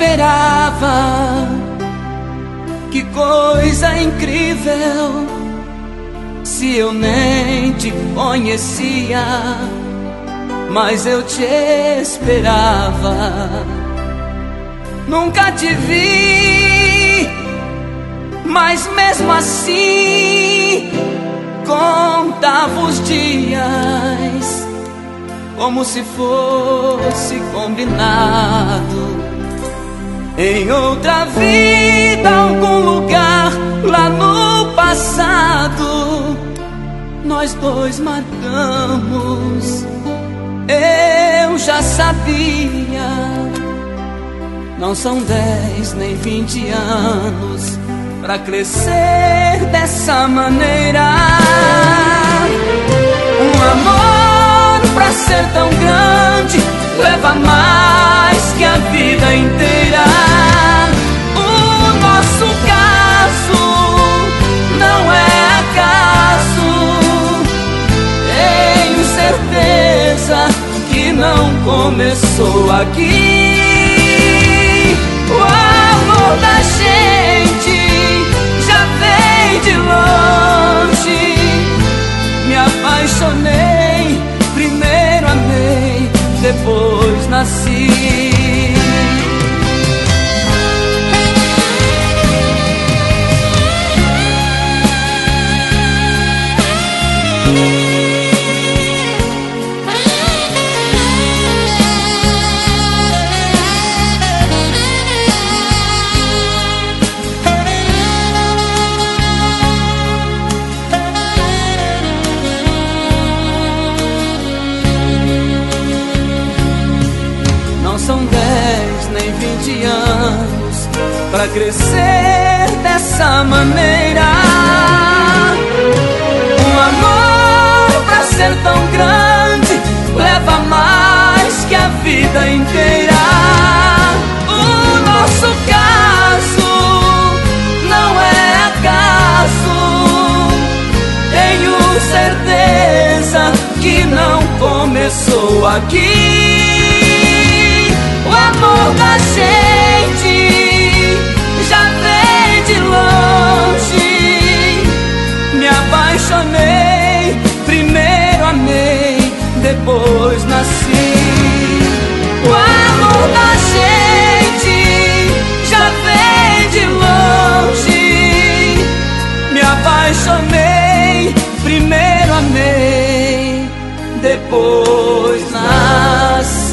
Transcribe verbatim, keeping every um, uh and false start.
esperava. Que coisa incrível, se eu nem te conhecia, mas eu te esperava. Nunca te vi, mas mesmo assim contava os dias como se fosse combinado. Em outra vida, algum lugar lá no passado, nós dois marcamos. Eu já sabia. Não são dez nem vinte anos pra crescer dessa maneira. Um amor pra ser tão grande leva mais que a vida inteira. O nosso caso não é acaso. Tenho certeza que não começou aqui. O amor da gente já vem de longe. Me apaixonei, primeiro amei, depois nasci. São dez nem vinte anos pra crescer dessa maneira. Um amor pra ser tão grande leva mais que a vida inteira. O nosso caso não é acaso. Tenho certeza que não começou aqui. O amor da gente já vem de longe. Me apaixonei, primeiro amei, depois nasci. O amor da gente já vem de longe. Me apaixonei, primeiro amei, depois nasci.